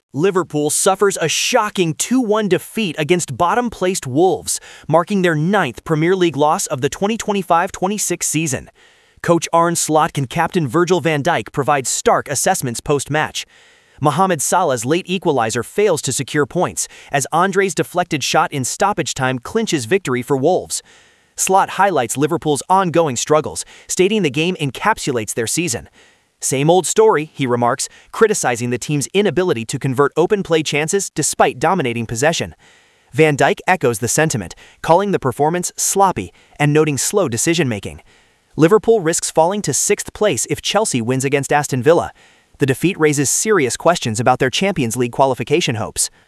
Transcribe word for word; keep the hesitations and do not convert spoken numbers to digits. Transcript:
Liverpool suffers a shocking two one defeat against bottom-placed Wolves, marking their ninth Premier League loss of the twenty twenty-five twenty-six season. Coach Arne Slot and captain Virgil van Dijk provide stark assessments post-match. Mohamed Salah's late equalizer fails to secure points, as Andre's deflected shot in stoppage time clinches victory for Wolves. Slot highlights Liverpool's ongoing struggles, stating the game encapsulates their season. "Same old story," he remarks, criticizing the team's inability to convert open play chances despite dominating possession. Van Dijk echoes the sentiment, calling the performance sloppy and noting slow decision-making. Liverpool risks falling to sixth place if Chelsea wins against Aston Villa. The defeat raises serious questions about their Champions League qualification hopes.